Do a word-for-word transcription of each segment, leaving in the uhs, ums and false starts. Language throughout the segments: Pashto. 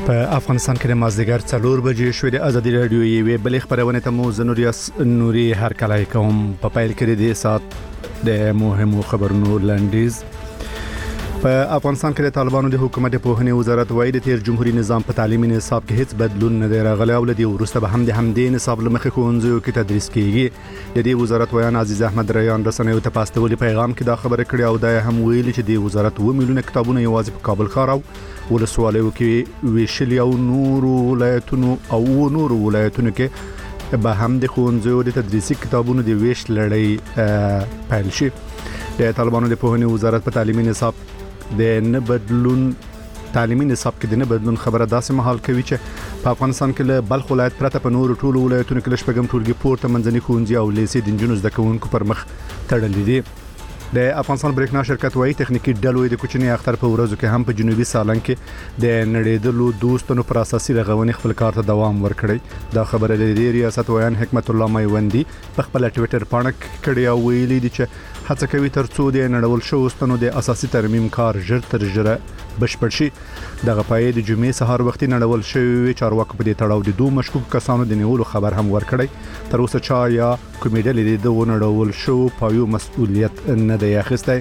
په افغانستان کې د مازدیګر څلور بجې شوې د ازادي رادیو یوې بلې خبرونه ته مو زنوریاس نوري هرکلای کوم په پایل کې د سات د مهمو خبرونو لنډیز. په افغانستان کې د طالبانو د حکومت په پوهنې وزارت وایي د تیر جمهوریت نظام په تعلیمي نصاب کې هیڅ بدلون نه دی راغلی او لدی ورسته به هم د همدې نصاب لمخې ښوونځیو کې تدریس کیږي. د دې وزارت ویان عزیز احمد ریان رسنیو ته پاستولي پیغام کې دا خبره کړې او دا هم ویلي چې د وزارت و میلیونه کتابونه یوازې په کابل ښار او ولسوالیو کې ویشلي او نور ولایتونو او نور ولایتونو کې به هم د ښوونځیو د تدریسي کتابونو د ویش لړۍ پیل شي. د طالبانو د پوهنې وزارت په تعلیمي نصاب د نه بدلون تعلیمي نصاب کې د نه بدلون خبره داسې مهال کوي چې په افغانستان کې له بلخ ولایت پرته په نورو ټولو ولایتونو کې لشپږم ټولګي پورته منځني ښوونځي او لیسې د نجونو زده کوونکو پر مخ تړلي دي. د افغانستان بریښنا شرکت وایي تخنیکی ډلو د کوچنی اختر په ورځو کې هم په جنوبي سالنګ کې د نړیدلو دوستانو پر اساسي رغونې خپل کار ته دوام ورکړي. دا خبره د ریاست ویان حکمت الله میوندی په خپل ټوئیټر باندې کړي او ویلي دي چې هڅه کوي ترڅو د نړول شوو ستنو د اساسي ترمیم کار ژر تر ژره بشپړ شي. دغه پای د جمعې سهار وختي نړول شوی چارواکو په دې تړاو د دوه مشکوک کسانو د نیولو خبر هم ورکړی. تر اوسه چا یا کومې ډلې د ونړول شو پایو مسؤلیت نه دی اخیستی.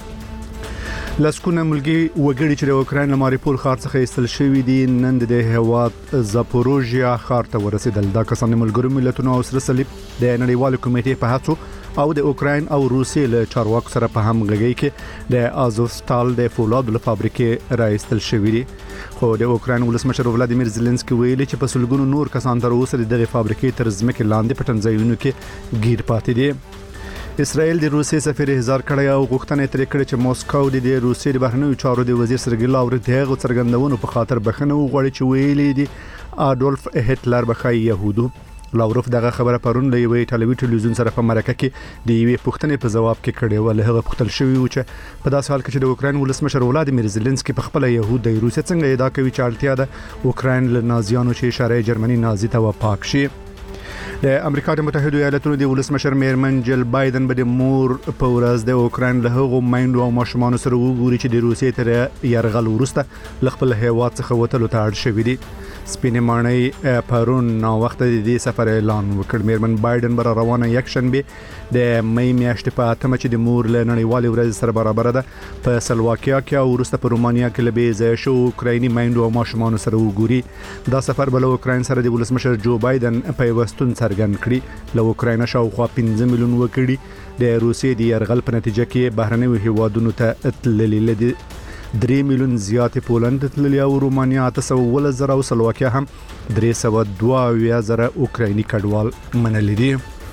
لسکونه ملګری وګړي چې د اوکراین له ماریپول ښار څخه ایستل شوي دي نن د هیواد زاپوروژیا ښار ته ورسېدل. دا کسان د ملګرو ملتونو او سره صلیب د نړیوالو کمیټې په هڅو او د اوکراین او روسیې له چارواکو سره په همغږۍ کې د آزوستال د فولادو له فابریکې راایستل شوي دي. خو د اوکراین ولسمشر ولادیمیر زيلنسکي ویلي چې په سلګونو نور کسان تر اوسه د دغه فابریکې تر ځمکې لاندې پټنځایونو کې گیر پاتې دي. اسرائیل د روسیې سفیر احضار کړی او غوښتنه ترې کړې چې موسکو د روسیې د بهرنیو چارو د وزیر سرګی لاورنټ دغه څرګندونو په خاطر بخښنه وغواړي چې ویلي دي اډولف هټلر بخای يهودو. لاورنټ دغه خبره پرون له یوې ټلویزیون ټلویزیون سره په مرکه کې د یوې پوښتنې په جواب کې کړې و. له هغه پوښتل شوی و چې په داسې حال کې چې د اوکراین ولسمشر ولادیمیر زيلنسکي په خپل يهود د روسیې څنګه ادعا کوي چې اړتیا ده اوکراین له نازیانو چې اشاره جرمني نازي ته وپاک شي. د امریکا د متحده ایالاتونو د ولسمشر میرمن جل بایدن به د مور په ورځ د اوکراین له هغو مایندو او ماشومان سره وګوري چې د روسیې تر يرغل وروسته خپل هیواد څخه وتلو ته اړ شوي دي. سپینې ماڼۍ پرون نو وخت د دې سفر اعلان وکړ. میرمن بایدن بر روانه یک شنبه د مې میاشتې په اتمه چې د مور له نړیوالې ورځ سره برابر ده په سلواکیا کې او وروسته په رومانیا کې لبي ځای شو اوکرایني مایندو او ماشومان سره وګوري. دا سفر بل اوکراین سره د ولسمشر جو بایدن په وستون څرګند کړي. له اوکراین شاوخوا پنځه میلیون وګړي د روسیې د يرغل په نتیجه کې بهرنیو هیوادونو ته تللي لدي. درې میلیون زیات پولند تللي او رومانیا اته سوه ول زره او سلواکیا هم درې سوه دوه اویا زره اوکرایني کډوال منلي دي.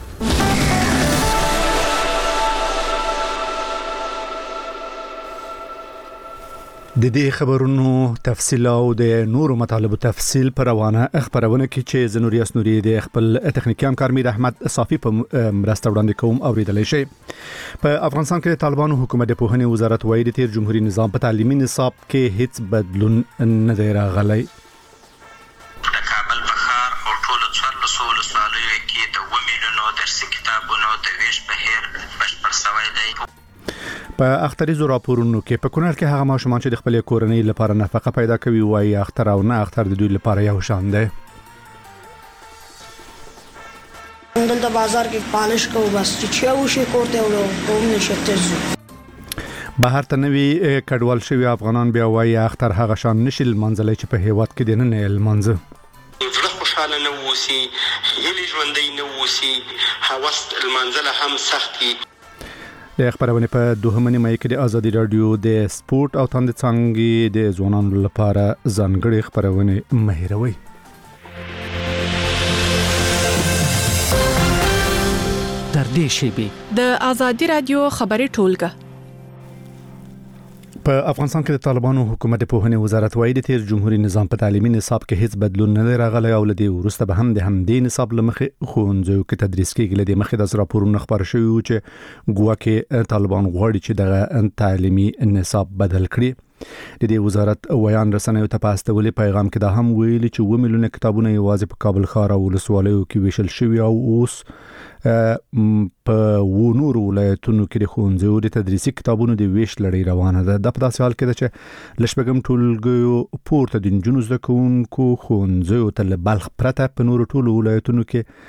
د دې خبرونو تفصیل او د نورو مطالبو تفصیل پر روانه خبرونه کې چې زنوریاس نوري د خپل تخنیکی همکار میر احمد صافی په مرسته وړاندې کوم اوریدلای شي. په افغانستان کې د طالبانو حکومت د پوهنې وزارت وایي د تیر جمهوریت نظام په تعلیمي نصاب کې هیڅ بدلون نه دی راغلی. د کابل بخار او ټول څوارلسو ولسوالیو کې د اووه میلیونو درسي کتابونو د ویش بهیر بشپړ شوی دی. په اختریزو راپورونو کې په کونړ کې هغه ماشومان چې د خپل کورنۍ لپاره نفقه پیدا کوي وایي اختر او نه اختر د دوی لپاره یو شان دی. دلته بازار کې پالش کوو بس چې وشي کوته ورو کوم نشته. بهر ته نوی کډوال شوی افغانان بیا وایي اختر هغه شان نشي لمنځلای چې په هیواد کې دنه نه لمنځه. زړه خوشاله نه وسی هلي ژوندۍ نه وسی هوس لمنځله هم سختي. د خبرونه په دوهمه نیمه کې د ازادي رادیو د سپورت او تند څنګه د ځوانانو لپاره ځانګړي خبرونه مهیروي. تر دې شی د ازادي رادیو خبري ټولګه. په افغانستان کې د طالبانو حکومت په پوهنې وزارت وایي د تیر جمهوریت نظام په تعلیمي نصاب کې هیڅ بدلون نه راغلی او لدی ورسته به هم د همدې نصاب لمخې ښوونځیو کې تدریس کېږي. لدی مخې د راپورونو خبر شوی چې ګواکې طالبان غواړي چې د تعلیمي نصاب بدل کړي. د دې وزارت ویان رسنیو ته په استولې پیغام کې دا هم ویلي چې و میلیونه کتابونه یوازې په کابل ښار او ولسوالیو کې ویشل شوي او اوس په و نور ولایتونو کې د ښوونځیو د تدریسي کتابونو د ویش لړۍ روانه ده. دا په داسې حال کې ده چې له شپږم ټولګیو پورته د نجونو زده کوونکو ښوونځیو ته له بلخ پرته په نورو ټولو ولایتونو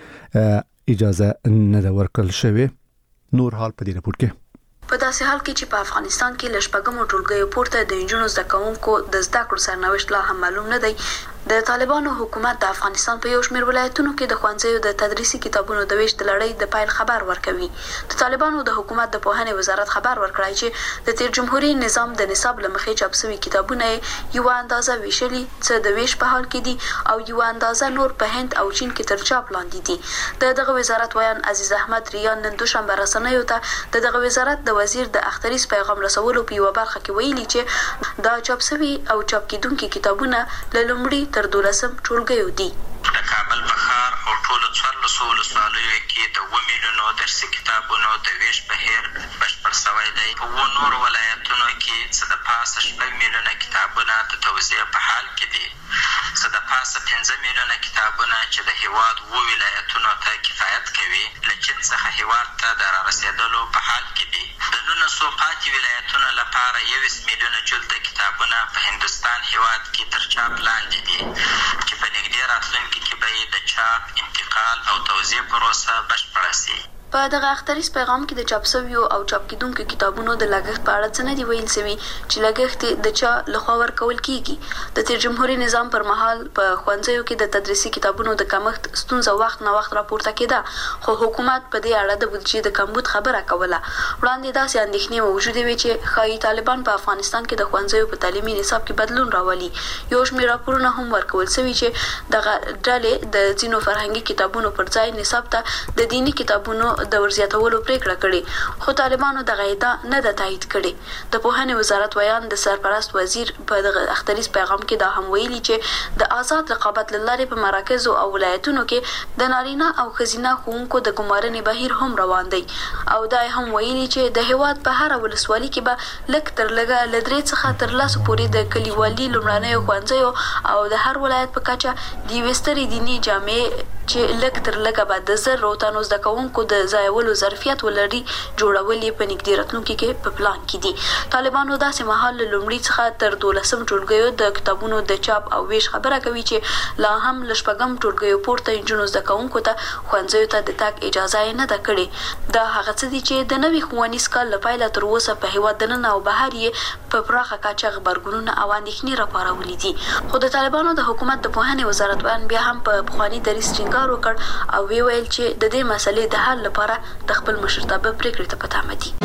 کې اجازه نه ده ورکړل شوې. نور حال په دې رپورټ کې په داسې حال کې چې په افغانستان کې له شپږمو ټولګیو پورته د نجونو زده کوونکو د زده کړو سرنوشت لا هم معلوم نه دی. د طالبانو حکومت د افغانستان په یو شمېر ولایتونو کې د ښوونځیو د تدریسي کتابونو د ویش د لړۍ د پیل خبر ورکوي. د طالبانو د حکومت د پوهنې وزارت خبر ورکړی چې د تیر جمهوریت نظام د نصاب له مخې چاپ شوي کتابونه یو اندازه ویشلي څه د ویش په حال کې دي او یو اندازه نور په هند او چین کې تر چاپ لاندې دي. د دغه وزارت ویان عزیز احمد ریان نن دوشنبه رسنیو ته د دغه وزارت د وزیر د اختریز پیغام رسولو په یوه برخه کې ویلي چې دا چاپ شوي او چاپ کیدونکي کتابونه له لومړي تر دولسم ټولګیو دي. د کابل په ښار او ټولو څوارلسو ولسوالیو کې د اووه میلیونو درسي کتابونو د ویش بهیر بشپړ سوی دی. په اووه نورو ولایتونو کې څه د پاسه شپږ میلیونه کتابونه د توزیع په حال کې دي، څه د پاسه پنځه میلیونه کتابونه چې د هیواد اووه ولایتونو ته کفایت کوي له چین څخه هیواد ته د رارسېدلو په حال کې دي. د نولسو پاتې ولایتونو لپاره یویشت میلیونه جلده کتابونه په هندوستان هیواد کې تر چاپ لاندې دي چې په نږدې راتلونکي کې به یې د چاپ، انتقال او توزیع پروسه بشپړه شي. په دغه اختریز پیغام کې د چاپ شویو او چاپ کیدونکو کتابونو د لګښت په اړه څه نه دي ویل شوي چې لګښت د چا لخوا ورکول کیږي. د تیر جمهوریت نظام پر مهال په ښوونځیو کې د تدریسي کتابونو د کمښت ستونزه وخت نه وخت راپورته کېده، خو حکومت په دې اړه د بودیجې د کمبود خبره کوله. وړاندې داسې اندېښنې موجودې وې چې ښایي طالبان په افغانستان کې د ښوونځیو په تعلیمي نصاب کې بدلون راولي. یو شمېر راپورونه هم ورکول شوي چې دغه ډلې د ځینو فرهنګي کتابونو پر ځای نصاب ته د دیني کتابونو د ورزیاتولو پریکړه کړې، خو طالبانو دغه ادعا نه ده تایید کړې. د پوهنې وزارت ویان د سرپرست وزیر په دغه اختریز پیغام کې دا هم ویلي چې د آزاد رقابت له لارې په مراکزو او ولایتونو کې د نارینه او ښځینه ښوونکو د ګمارنې بهیر هم روان دی او دا هم ویلي چې د هیواد په هره ولسوالي کې به لږ تر لږه له درې څخه تر لسو پورې د کلیوالي لومړنیو ښوونځیو او د هر ولایت په کچه د یوې سترې دیني جامعې چې لږ تر لږه به د زرو تنو زده کوونکو د ځایولو ظرفیت ولري جوړول یې په نږدې راتلونکي کې په پلان کې دي. طالبانو داسې مهال له لومړي څخه تر دولسم ټولګیو د کتابونو د چاپ او ویش خبره کوي چې لا هم له شپږم ټولګیو پورته نجونو زده کوونکو ته ښوونځیو ته د تګ اجازه یې نه ده کړې. دا هغه څه دي چې د نوي ښوونیز کال له پیله تر اوسه په هیواد دننه او بهر یې په پراخه کچه غبرګونونه او اندېښنې راپارولي دي. خو د طالبانو د حکومت د پوهنې وزارت ویان بیا هم په پخواني دریځ ټینګار وکړ او وی ویل چې د دې مسلې د حل لپاره د خپل مشرتابه پریکړې ته په تمه دي.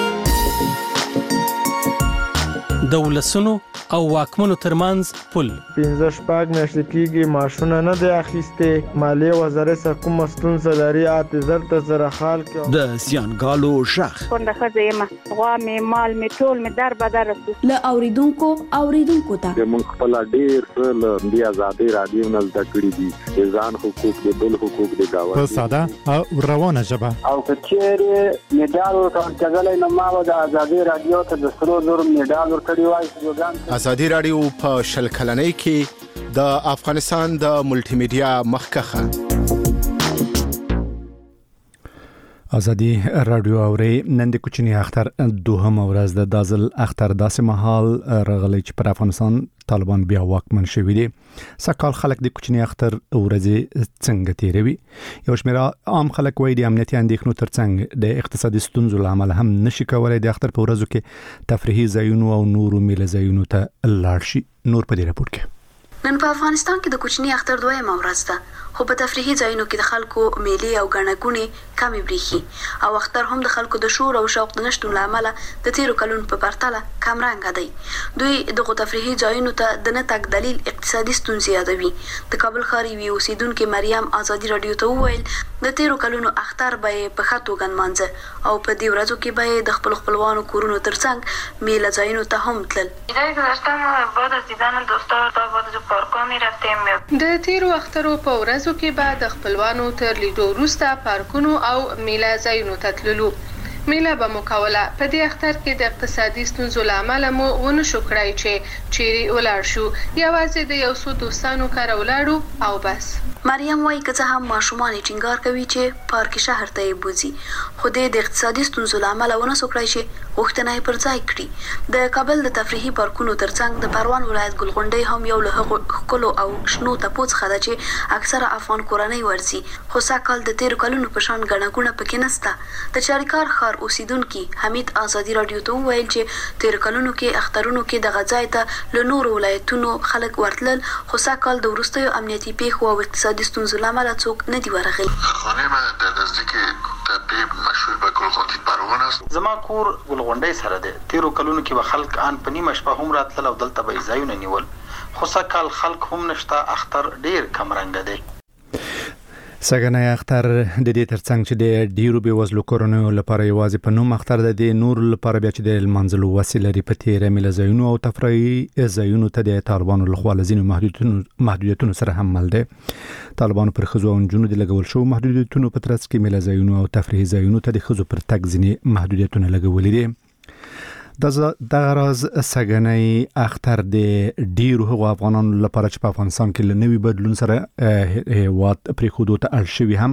د ولسونو او واکمنو ترمنځ پل پنځه شپږ میاشتې کېږي معاشونه نه دی اخیستې. مالیې وزارت څه کومه ستونزه لري اته زر ته زره خال کې د زیانګالو شخ کونډه ښځه یم، غوا مې مال مې ټول مې در بدر رسو له اوریدونکو اوریدونکو ته موږ خپل ډېر څه له دې آزادۍ رادیو نه زده کړي دي، د ځان حقوق د بل حقوق د گاونډي په ساده او روانه ژبه او که چیرې میډال ورکول کېدلی نو ما به د آزادۍ رادیو ته د سرو زرو میډال ورکړی وای. ازادي رادیو په شل کلنۍ کې د افغانستان د ملټي میډیا مخکخه. ازادي رادیو اوري نن د کوچنی اختر دوهم ورځ د دازل اختر داسې محل رغلی چې پر افغانستان طالبان بیا واکمن شوي دي. سکهال خلک د کوچنی اختر ورځې څنګه تیروي؟ یو شمېر عام خلک وایي د امنیتي اندېښنو ترڅنګ د اقتصادي ستونزو له امله هم نشي کولای د اختر په ورځو کې تفریحي ځایونو او نورو میله ځایونو ته لاړ شي. نور په دې راپور کې نن په افغانستان کې د کوچنی اختر دویمه ورځ ده، خو په تفریحي ځایونو کې د خلکو میلې او ګڼهګوڼې کمې بریښي او اختر هم د خلکو د شور او شوق د نشتون له امله د تیرو کلونو په پرتله کمرنګه دی. دوی دغو تفریحي ځایونو ته د نه تګ دلیل اقتصادي ستونزې یادوي. د کابل ښار یوې اوسیدونکې مریم ازادي رادیو ته وویل د تیرو کلونو اختر به یې په ښه توګه نمانځه او په دې ورځو کې به یې د خپلو خپلوانو کورونو ترڅنګ میله ځایونو ته هم تلل. د تیرو اخترو په ورځو کې به د خپلوانو تر لیدو وروسته پارکونو او میله ځایونو ته تللو. میله به مکوله په دې اختر کې د اقتصادي ستونزو لامل مو ونه شو کړای چې چیرې ولاړ شو یوازې د یو څو دوستانو کار ولاړو او بس. مریم وايي که څه هم ماشومان ټینګار کوي چې پارک شهر ته یې بوزي خو د اقتصادي ستونزو لامل ونه شو کړای چې وختونه یې پر ځای کړي. د کابل د تفریحي پارکونو ترڅنګ د پروان ولایت ګلغونډۍ هم یو له هغو ښکلو او شنو ټاپو څخه ده چې اکثره افغان کورنۍ ورځي خو سږکال د تیرو کلونو په شان ګڼه ګوڼه پکې نشته. د چاریکار ښار اوسیدونکي حمید ازادي رادیو ته وویل چې تیرو کلونو کې اخترونو کې د غځای ته له نورو ولایتونو خلک ورتلل خو سږکال د وروستیو امنیتي پیښو او اقتصادي ستونزو له امله څوک نه دي ورغلي. خانم د نزدیک تپې مشهور به ګلغونډۍ پروان است. زما کور ګلغونډۍ سره ده. تیرو کلونو کې به خلک ان په نیمه شپه هم راتلل او دلته به ځایونه نیول خو سږکال خلک هم نشته. اختر ډیر کم رنګ دی. سګنای اختر د دې ترڅنګ چې د ډیرو به وزلو کورونو لپاره یوازې په نوم اختر د دې نور لپاره بیا چې د منځلو وسیله لري په تیرې مل زینو او تفریحي زینو ته د طالبانو لخوا لزینو محدودیتونو محدودیتونو سره هم مل دي. طالبانو پر خزو او جنونو د لګول شو محدودیتونو په ترڅ کې مل زینو او تفریحي زینو ته د خزو پر تک ځینې محدودیتونه لګولې دي. د غراز سګنای اختر د ډیرو هغو افغانانو لپاره چې په افغانستان کې لنوي بدلون سره هیواد پرې خودو ته اړ شوی هم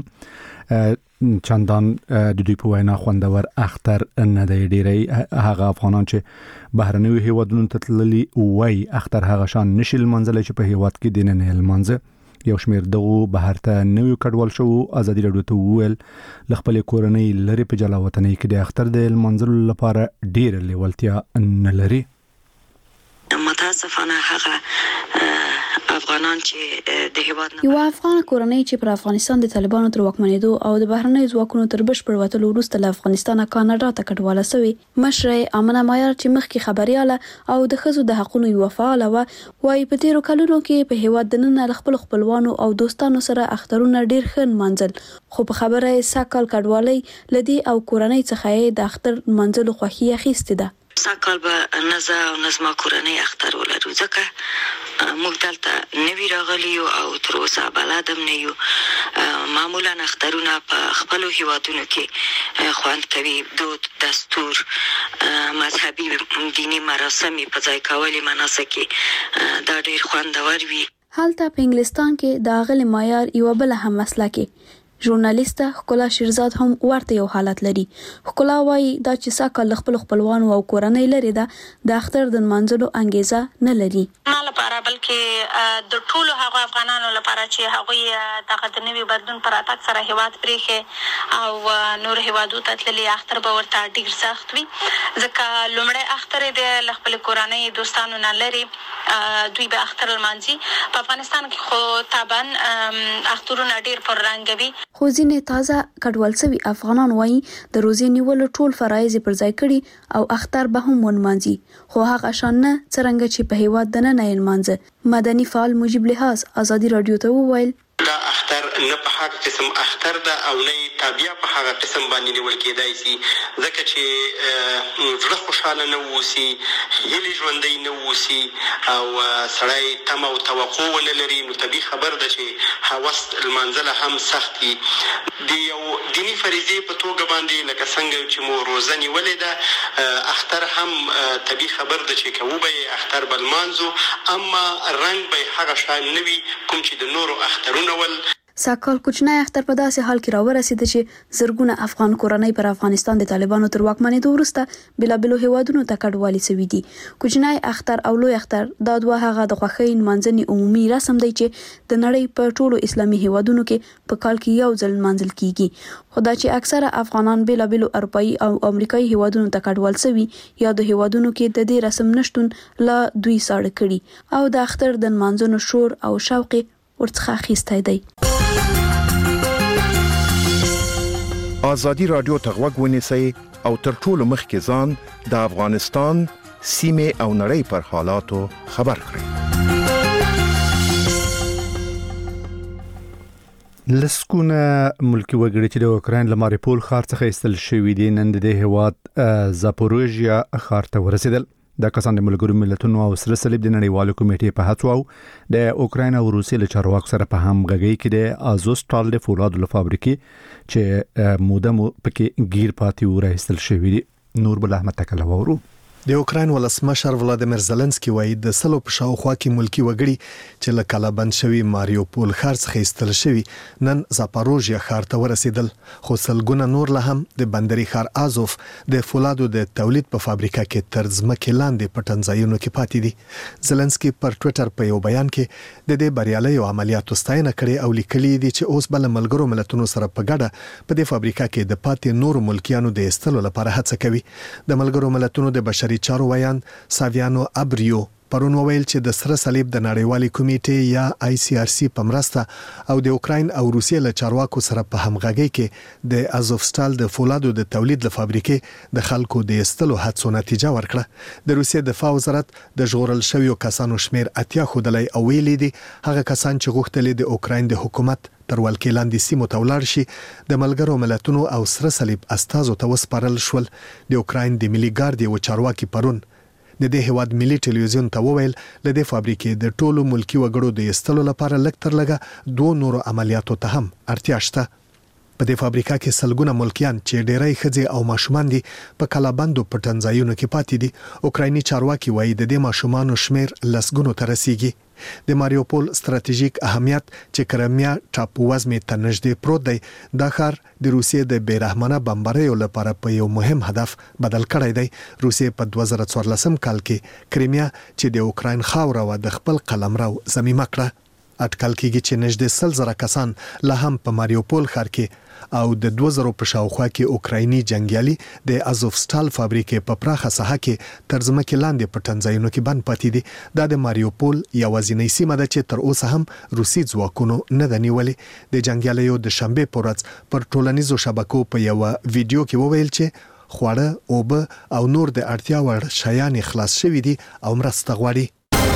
چندان د دوی په وینا خوندور اختر نه دی. ډیری هغه افغانان چې بهرنیو هیوادونو ته تللي وای اختر هغه شان نشل منځل چې په هیواد کې دینه نه المنځ یو شمیر دغه بهر ته نوې کډوال شو. ازادي رادیو ته ویل لخپل کورنۍ لري په جلا وطنۍ کې د اختر د منځلو لپاره ډیر لیوالتیا نه لري. متاسفانه هغه افغانان چې د هیواد یو افغان کورنۍ چې پر افغانستان د طالبانو تر واکمنېدو او د بهرنۍ ځواکونو تر بشپړ وټلو وروسته له افغانستان کاناډا ته کډواله شوی مشره امنه مایار چې مخکې خبرياله او د خزو د حقوقو یو فعال و وايي په تیرو کلونو کې په هیواد د نن خپل خپلوانو او دوستانو سره اخترونه ډیر خن منځل خو په خبره ساکال کډوالۍ لدی او کورنۍ څخه د اختر منځلو خوخي اخیسته ده. ساکال به نزا او نظم کورنۍ اختر ولرو ځکه موږ دلته نوی راغلی او تر اوسه بلادم نه یو. معمولا اخترونه په خپل هیوادونو کې خوند کوي. دود دستور مذهبي دینی مراسم په ځای کولې مناسک دا ډیر خوندور وي. هلته په انګلستان کې د اغل معیار یو بل هم مسله کې ژورنالیسټه خکولا شیرزاد هم ورته یو حالت لري. خکولا وايي دا چې ساکل خپل خپلوانو او کورنۍ لري دا د اختر د منځلو انګیزه نه لري. نه لپاره بلکې د ټولو هغه افغانانو لپاره چې هغه د قدنوي بدلون پر اتاک سره هیواد پریخه او نور هیوادو ته تللی اختر به ورته ډیر سخت وي ځکه لومړی اختر د خپل کورنۍ دوستانو نه لري دوی به اختر المانځي. په افغانستان کې خو طبعا اخترونه ډیر پر رنګ وي خو ځینې تازه کډوال شوي افغانان وایي د روزي نیولو ټول فرایض پر ځای کړي او اختر به هم ونمانځي خو هغه شان نه څرنګه چې په هیواد د نه نه منځ. مدني فعال مجيب لحاظ ازادي رادیو ته وویل دا اختر نه په حق قسم اختر ده او نه تابع په هغه قسم باندې نیول کېدای شي ځکه چې زړه خوشاله نه ووسی هیله ژوندۍ نه ووسی او سړی تم او توقع ونه لري نو طبيعي خبر ده چې هوس المنزله هم سختي دی یو دینی فریضه په توګه باندې لکه څنګه چې مو روزه نیولې ده اختر هم طبيعي خبر ده چې کوو به اختر بل مانزو اما رنگ به هغه شان نوي کوم چې د نورو اخترونو ساکال کوچنی اختر په داسې حال کې راورسید چې زرګونه افغان کورنۍ پر افغانستان د طالبانو تر واکمنېدو وروسته بلابلو هیوادونو ته کډوالي شوي دي. کوچنی اختر او لوی اختر دا دوه هغه د خوښۍ منځني عمومي رسم دی چې د نړۍ په ټولو اسلامي هیوادونو کې په کال کې یو ځل منځل کیږي. خو دا چې اکثره افغانان بلابلو اروپایي او امریکایي هیوادونو ته کډوال شوي یا د هیوادونو کې د دې رسم نشټون لا دوی ساړه کړي او د اختر د منځونو شور او شوق ورڅخه اخیستی دی. ازادي رادیو ته غوږ ونیسئ او تر ټولو مخکې ځان د افغانستان سیمه او نړۍ پر حالاتو خبر کړئ. لسکونه ملکی وګړي چې د اوکراین له ماریپول ښار څخه ایستل شوي دي نن د هیواد زاپوروژیا ښار ته ورسېدل. د کسان د ملګرو ملتونو او سره صلیب د نړیوالو کمیټې په هڅو او د اوکراین او روسیې له چارواکو سره په همغږي کې د ازوستال د فولادو له فابریکې چې موده مو پکې گیر پاتې و راایستل شوی دی. نور بل احمد تکله وورو. د اوکراین ولسمشر ولادیمیر زيلنسکي وایي د سلو په شاوخوا کې ملکی وګړي چې له کله بند شوی ماریوپول ښار څخه ایستل شوی نن زاپاروژیا ښار ته ورسېدل، خو سلګونه نور له هم د بندري ښار ازوف د فولادو د تولید په فابریکه کې تر ځمکې لاندې په ټنځایونو کې پاتې دي. زيلنسکي پر ټوئیټر په یو بیان کې د دې بریالیو عملیاتو ستاینه کړې او لیکلي دي چې اوس بل ملګرو ملتونو سره په ګډه په دې فابریکه کې د پاتې نور ملکیانو د ایستلو لپاره هڅه کوي. د ملګرو ملتونو د بشري چارو ویان ساویانو ابریو پرون ویل چې د سره صلیب د نړیوالې کمیټې یا آی سی آر سی په مرسته او د اوکراین او روسیې له چارواکو سره په همغږۍ کې د ازوفستال د فولادو د تولید له فابریکې د خلکو د ایستلو هڅو نتیجه ورکړه. د روسیې دفاع وزارت د ژغورل شویو کسانو شمیر اتیا ښودلی او ویلي دي هغه کسان چې غوښتل د اوکراین د حکومت تر ولکې لاندې سیمو ته ولاړ شي د ملګرو ملتونو او سره صلیب استازو ته وسپارل شول. د اوکراین د ملي ګارد یو چارواکي پرون د دې هواد ملي ټلویزیون ته وویل ل دې فابریکې د ټولو ملکی وګړو د ایستلو لپاره لږ تر لږه دوه نورو عملیاتو ته هم اړتیا شته. په دې فابریکه کې سلګونه ملکیان چې ډېری ښځې او ماشومان دي په کلابندو په ټنځایونو کې پاتې دي. اوکرایني چارواکي وایي د دې ماشومانو شمیر لسګونو ته رسیږي. د ماریوپول ستراتیژیک اهمیت چې کرمیا ټاپو وزمې ته نږدې پروت دی دا ښار د روسیې د بیرحمانه بمباریو لپاره په یو مهم هدف بدل کړی دی. روسیې په دوه زره څوارلسم کال کې کرمیا چې د اوکراین خاوره و د خپل قلمرو ضمیمه کړه. اټکل کېږي چې نږدې سل زره کسان لا هم په ماریوپول ښار کې او د دوه زره په شاوخوا کې اوکرایني جنگیالي د ازوفستال فابریکې په پراخه ساحه کې تر ځمکې لاندې په ټنځایونو کې بند پاتې دي. دا د ماریوپول یوازینۍ سیمه ده چې تر اوسه هم روسي ځواکونو نه ده نیولې. د جنگیالیو د شنبې په ورځ پر ټولنیزو شبکو په یو ویډیو کې وویل چې خواړه، اوبه او نور د اړتیا وړ شیان خلاص شوي دي او مرسته غواړي.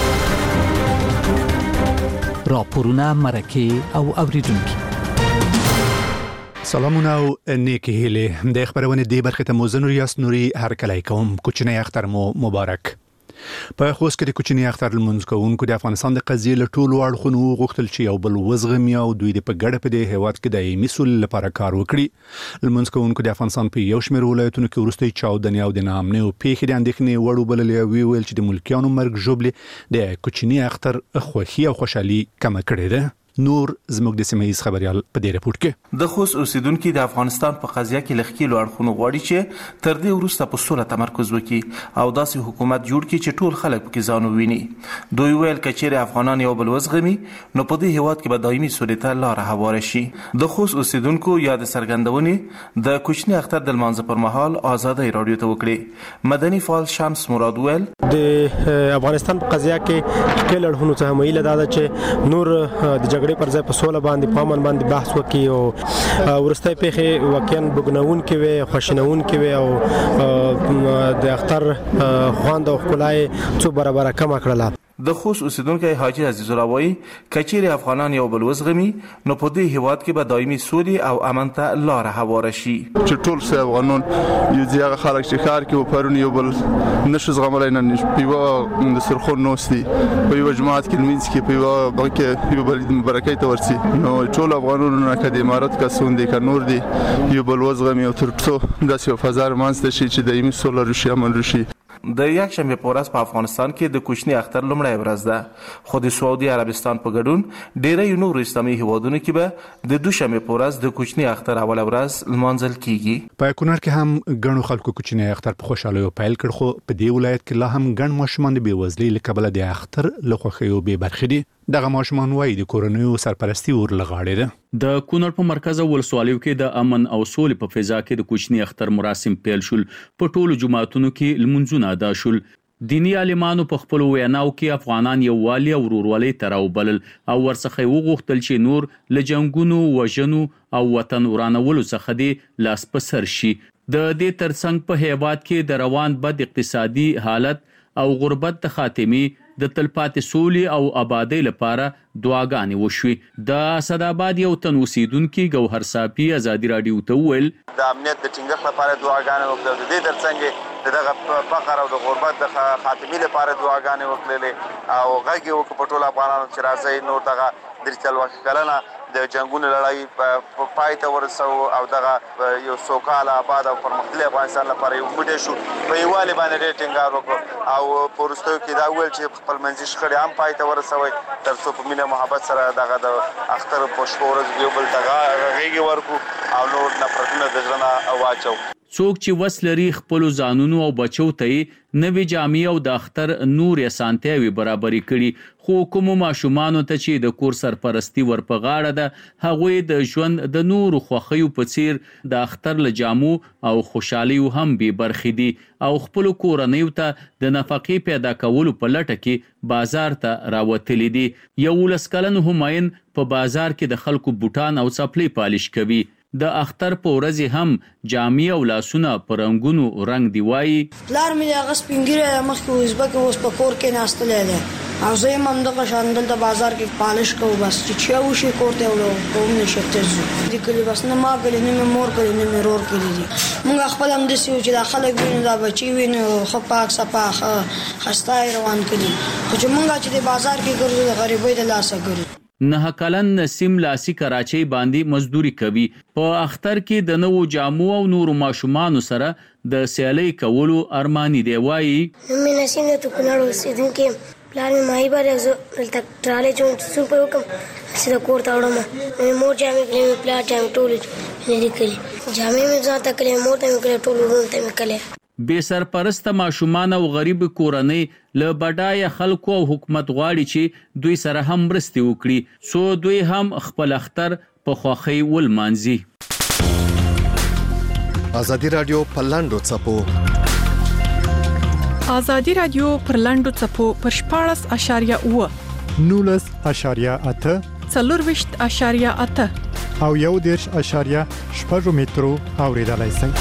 راپورونه مرکه او اوریدونکو سلامونه او نیکی هیله د خبرونه دی برخه ته موزن ریاست نوري هر کله کوم کوچنی اختر مو مبارک. په خوست کې د کوچنی اختر لمونځ کوونکو د افغانستان د قضیې له ټولو اړخونو غوښتل چې یو بل وزغمي او دوی د په ګډه په دې هیواد کې د دایمي سولې لپاره کار وکړي. لمونځ کوونکو د افغانستان په یو شمېر ولایتونو کې وروستي چاودنې او د ناامنۍ او پیښې د اندېښنې وړ وبللې وی ویل چې د ملکیانو مرګ ژوبلې د کوچنی اختر خوښي او خوشحالي کم کړې ده. نور زموږ د سیمه ایز خبريال په دې رپورت کې د خوست اوسیدونکو د افغانستان په قضیه کې لخکېلو اړخونو غواړي چې تر دې وروسته په سوله تمرکز وکړي او داسې حکومت جوړ کړي چې ټول خلک پکې ځان وویني. دوی ویل کچېره افغانان یو بل وزغمي نو په دې هیواد کې به دایمي سولې ته لار هواره شي. د خوست اوسیدونکو یا د سرګندونې د کوچنی اختر د لمانځه پر مهال آزادۍ رادیو ته وکړي. مدني فعال شمس مراد ویل د افغانستان په قضیه کې خپل اړخونو ته مایل ده چې نور د جګړې پر ځای په سوله باندې په امن باندې بحث وکړي او ورسته پیښې واقعا بګناون کې وي خوشناون کې وي او د اختر خواند او خلای څو برابر کم کړل. د خوست اوسیدونکو حاجی عزیز الله وایي کچېره افغانان یو بل وزغمي نو په دې هیواد کې به دایمي سولې او امن ته لار هواره شي. چې ټول سه افغانان یو ځای خلک چې کار کوي پرون یو بل نشو زغملای نه پیو د سرخون نوستي په یو جماعت کې منځ کې پیو بلکې یو بل مبارکۍ ته ورسي نو ټول افغانانو نه کډې امارات کا سون دي کا نور دي یو بل وزغمي او تر څو داسې فزار مانسته شي چې دایمي سولې رشي امن رشي. د یک شنبه په ورځ په افغانستان کې د کوچنی اختر لومړی ورځ ده، خو د سعودي عربستان په ګډون ډیری نور اسلامي هیوادونو کې به د دوشنبه په ورځ د کوچنی اختر اوله ورځ لمانځل کیږي. په کونړ کې هم غنو خلکو کوچنی اختر په خوشاله پیل کړ، خو په دې ولایت کې لا هم غن ماشومان د بیوزلۍ له کبله د اختر له خوښیو به برخې دي. دغه ماشومان وایي د کورنیو سرپرستی ور لغاړي ده. د کونړ په مرکز ولسوالیو کې د امن او سولې په فضا کې د کوچنی اختر مراسم پیل شول. په ټولو جماعتونو کې لمونځونه ادا شول. دینی عالمانو په خپل ویناو کې افغانان یووالي او ورورولۍ ته راوبلل او ورڅخه وغوښتل چې نور له جنگونو وژنو او وطن ورانولو څخه د لاس په سر شي. د دې ترڅنګ په هیواد کې د روان بد اقتصادي حالت او غربت د خاتمي د تلپاتې سولې او آبادۍ لپاره دعاګانې وشوې. د اسداباد یو تن اوسیدونکي ګوهر صافي ازادي راډیو ته وویل د امنیت د ټینګښت لپاره دعاګانې وکړې، د دې ترڅنګ دغه فقر او د غربت د خاتمې لپاره دعاګانې وکړلې او غږ یې وکړ په ټولو افغانانو چې راځئ نور دغه درې څلوېښت کلنه د جنګونو لړۍ پای ته ورسوو او دغه یو سوکاله آباد او پرمختللي افغانستان لپاره یو موټی شو. په یووالي باندې ډېر ټینګار وکړو او په وروستیو کې دا وویل چې خپلمنځي شخړې هم پای ته ورسوئ تر څو په مینه محبت سره دغه د اختر په شپو ورځ یو بل ته غېږې ورکړو او نور نفرتونه د زړه نه واچو. څوک چې وس لري خپلو ځانونو او بچو ته یې نوې جامې او د اختر نور اسانتیاوې برابرې کړي، خو کومو ماشومانو ته چې د کور سرپرستي ور په غاړه ده هغوی د ژوند د نورو خوښیو په څیر د اختر له جامو او خوشحالیو هم بې برخې دي او خپلو کورنیو ته د نفقې پیدا کولو په لټه کې بازار ته راوتلي دي. یولس کلن همایون په بازار کې د خلکو بوټان او څپلۍ پالش کوي. د اختر په ورځ هم جامې او لاسونه په رنګونو رنګ دی وایي پلار مې هغه سپینګیره مخکې ازبک اوس په کور کې ناستلی دی او زه یې هم دغه شان دلته بازار کې پالش کوو بس چې چیا وشي کور ته وړو کوم نشي تر ځو د کلي بس نه ما کلي نه مې مور کلي نه مې رور کلي دي موږ خپل هم داسې یو چې دا خلک وینو دا بچي وینو ښه پاک صفا ښه ښایسته یې روان کړي خو چې موږ چې د بازار کې ګرځو د غریبۍ د لاسه ګرځو. نه کلن نسیم لاسی کراچۍ باندې مزدوري کوي. په اختر کې د نوو جامو او نورو ماشومانو سره د سیالۍ کولو ارمانی دی وایي مې نسیم د کونړ اوسېدونکی پلان مې ماهی باندې زه دلته ټرالۍ جوړ څو په وکم چې د کور ته وړم مې مور جامې کړې مې پلار جامې ټولې لرې کړې جامې مې ځان ته کړې مور ته مې کړې ټول ورونو ته مې کړې. بې سرپرسته ماشومان او غریب کورنۍ له بډایه خلکو او حکومت غواړي چې دوی سره هم مرستې وکړي څو دوی هم خپل اختر په خوښۍ ولمانځي. ازادي راډیو په لاندو څپو ازادي راډیو پر لاندو څپو پر شپاړس اشاریه اوه نولس اشاریه اته څلورویشت اشاریه اته او یو دېرش اشاریه شپږ مترو اوریدلای شئ.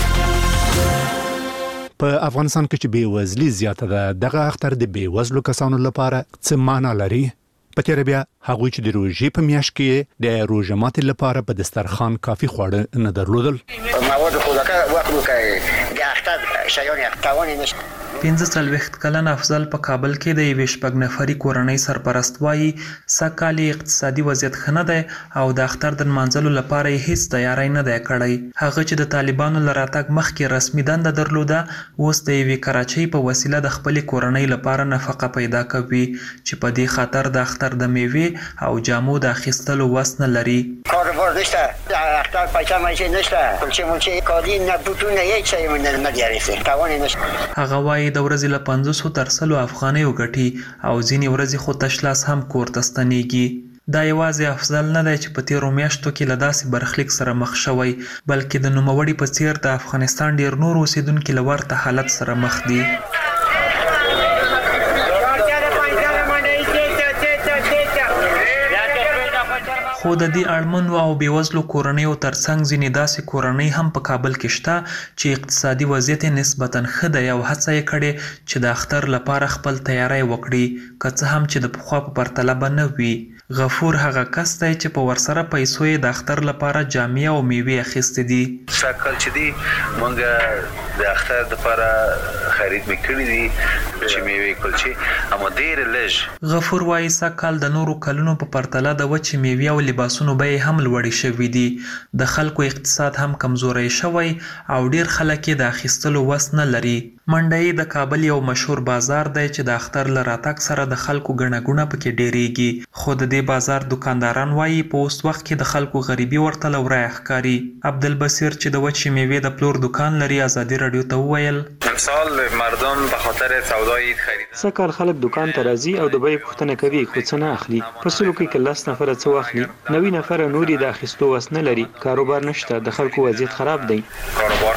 په افغانستان کې چې بېوزلي زیاته ده دغه اختر د بېوزلو کسانو لپاره څه معنا لري؟ په تېره بیا هغوی چې د روژې په میاشت کې د روژه ماتې لپاره په دسترخوان کافي خواړه نه درلودل. مواد خوراکه وکړو که د اختر شیان توان نشته. پنځه څلوېښت کلن افضل په کابل کې د یوې شپږ نفري کورنۍ سرپرست وایي سږ کال اقتصادي وضعیت ښه نه دی او د اختر د نمانځلو لپاره یې هیڅ تیاری نه دی کړی. هغه چې د طالبانو له راتګ مخکې رسمي دنده درلوده اوس د یوې کراچۍ په وسیله د خپلې کورنۍ لپاره نفقه پیدا کوي چې په دې خاطر د اختر د میوې او جامو د اخیستلو وس نه لري. کاروبار نشته اختر پیسه مایسه نشته کلچه ملچه کالي نه بوټونه هیڅ شی مونږ نه دیارسته توان نشته. هغه وایي د ورځې له پنځوسو تر سلو افغانیو ګټي او ځینې ورځې خو تش لاس هم کور ته ستنېږي. دا یوازې افضل نه دی چې په تیرو میاشتو کې له داسې برخلیک سره مخ شوی بلکې د نوموړي په څیر د افغانستان ډیر نور اوسیدونکي له ورته حالت سره مخ دي. خو د دې اړمنو او بېوزلو کورنیو ترڅنګ ځینې داسې کورنۍ هم په کابل کې شته چې اقتصادي وضعیت یې نسبتاً ښه دی او هڅه یې کړې چې د اختر لپاره خپل تیاری وکړي که څه هم چې د پخوا په پرتله به نه وي. غفور هغه کس دی چې په ورسره پیسو یې د اختر لپاره جامې او میوې اخیستې دي. سږ کال چې دی موږ د اختر لپاره خرید مې کړي دي چې میوې کلچې اما ډېرې لږ. غفور وایي سږ کال د نورو کلونو په پرتله د وچې میوې او لباسونو بیې هم لوړې شوي دي. د خلکو اقتصاد هم کمزوری شوی او ډیر خلک یې د اخیستلو وس نه لري. منډی د کابل یو مشهور بازار دی چې د اختر له راتګ سره د خلکو ګڼه ګوڼه پکې ډیریږي خو د دې بازار دکانداران وایي په اوس وخت کې د خلکو غریبي ورته له ورایه ښکاري. عبدالبصیر چې د وچې میوې د پلور دکان لري ازادي راډیو ته وویل امسال مردم به خاطر سودای عید خرید سږ کال خلک دکان ته راځي او د بیې پوښتنه کوي خو څه نه اخلي. په سلو کې که لس نفره څه واخلي نوي نفره نور یې د اخیستو وس نه لري. کاروبار نشته د خلکو وضعیت خراب دی. کاروبار خراب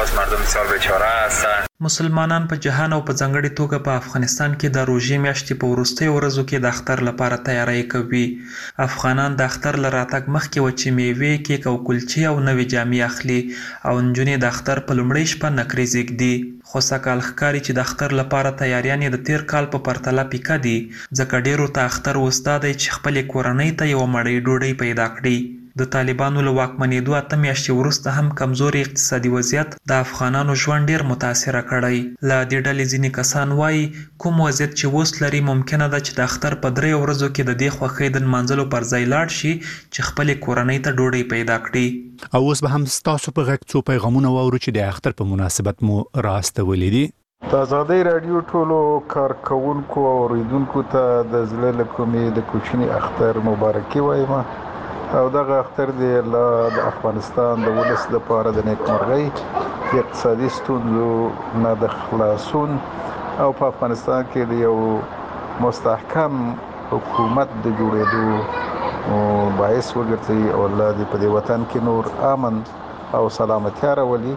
باز مردم بسیار بیچاره هستند. مسلمانان په جهان او په ځانګړي توګه په افغانستان کې د روژې میاشتې په وروستیو ورځو کې د اختر لپاره تیاری کوي. افغانان د اختر له راتګ مخکې وچې میوې، کیک او کلچې او نوې جامې اخلي او نجونې د اختر په لومړۍ شپه نکرې زیږدي. خو سږکال ښکاري چې د اختر لپاره تیاریان یې د تیر کال په پرتله پیکه دي، ځکه ډیرو ته اختر اوس دا دی چې خپلې کورنۍ ته یوه مړۍ ډوډۍ پیدا کړي. د طالبانو له واکمنېدو اته میاشتې وروسته هم کمزوري اقتصادي وضعیت د افغانانو ژوند ډیر متاثره کړی. له دې ډلې ځینې کسان وایي کوم وضعیت چې اوس لري ممکنه ده چې د اختر په دریو ورځو کې د دې خوښۍ د نمانځلو پر ځای لاړ شي چې خپلې کورنۍ ته ډوډۍ پیدا کړي. او اوس به هم ستاسو په غږ څو پیغامونه واورو چې د اختر په مناسبت مو راستولي دي. د آزادۍ راډیو ټولو کارکونکو او اوریدونکو ته د زړه له کومې د کوچني اختر مبارکي وایم او دغه اختر دی الله د افغانستان د ولس لپاره د نیکمرغۍ، د اقتصادي ستونزو نه د خلاصون او په افغانستان کې د یو مستحکم حکومت د جوړېدو باعث وګرځي او الله دې په دې وطن کې نور امن او سلامتیا راولي.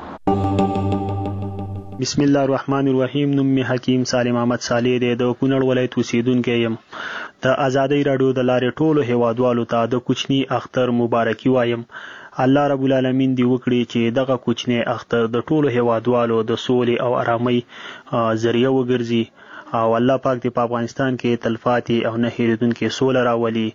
بسم الله الرحمن الرحیم. نوم می حکیم سالم احمد صالح دی، د کونړ ولایت اوسیدونکی یم. د آزادۍ راډیو د لارې ټولو هیوادوالو ته د کوچني اختر مبارکي وایم. الله رب العالمین دی وکړي چې دغه کوچني اختر د ټولو هیوادوالو د سولې او آرامۍ ذریعہ وګرځي او الله پاک دی په افغانستان کې تلفاتي او نه هیریدونکي سوله راولي.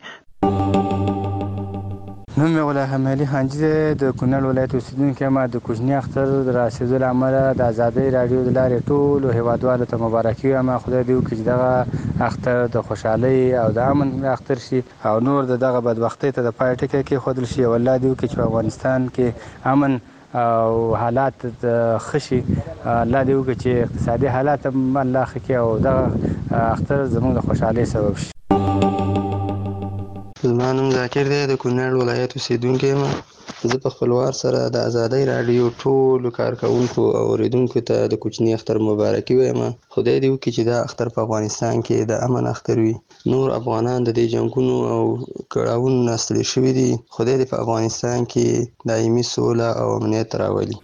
نوم یې غلام حمالي خانجي دی، د کونړ ولایت اوسیدونکی یم. د کوچني اختر د راسېدو له امله د آزادۍ راډیو د لارې ټولو هیوادوالو ته مبارکي وایم. خدای دې وکړي چې دغه اختر د خوشحالۍ او د امن اختر شي او نور د دغه بدبختۍ ته د پای ټکی کېښودل شي او الله دې وکړي چې په افغانستان کې امن او حالات ښه شي. الله دې وکړي چې اقتصادي حالات هم الله ښه کړي او دغه اختر زموږ د خوشحالۍ سبب شي. زما نوم ذاکر دی، د کونړ ولایت اوسیدونکی یم. زه په خپل وار سره د آزادۍ راډیو ټولو کارکونکو او اوریدونکو ته د کوچني اختر مبارکي وایم. خدای دې وکړي چې دا اختر په افغانستان کې د امن اختر وي. نور افغانان د دې جنګونو او کړاوونو نه ستړي شوي دي. خدای دې په افغانستان کې دایمي سوله او امنیت راولي.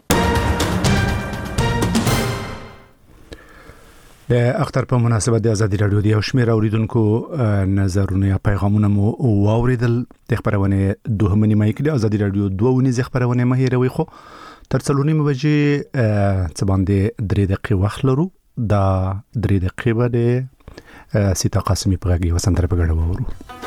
د اختر په مناسبت د آزادۍ راډیو د یو شمېر اوریدونکو نظرونه یا پیغامونه مو واوریدل. د خبرونه دوهمه نیمه کې د آزادۍ راډیو دوه ونیزه خبرونه مه هیروئ. خو تر څلور نیمه بجې څه باندې درې دقیقې وخت لرو. دا درې دقیقې به د سیتا قاسمي په غږ یو سندره په ګډه واورو.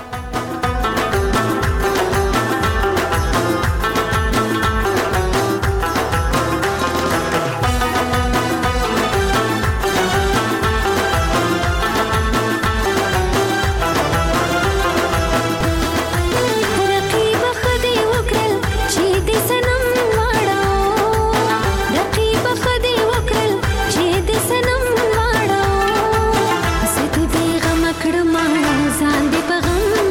ځان دې په غم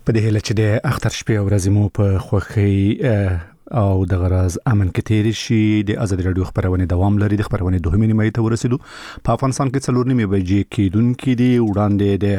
په دې هله چې د اختر شپې او ورځې مو په خوښۍ او د غرض امن کې تیر شي د آزادي رادیو خبرونه دوام لري. د خبرونه دوه نیمه ته ورسېدو. په افغانستان کې څلور نیمه بجې کېدونکې دي. وړاندې د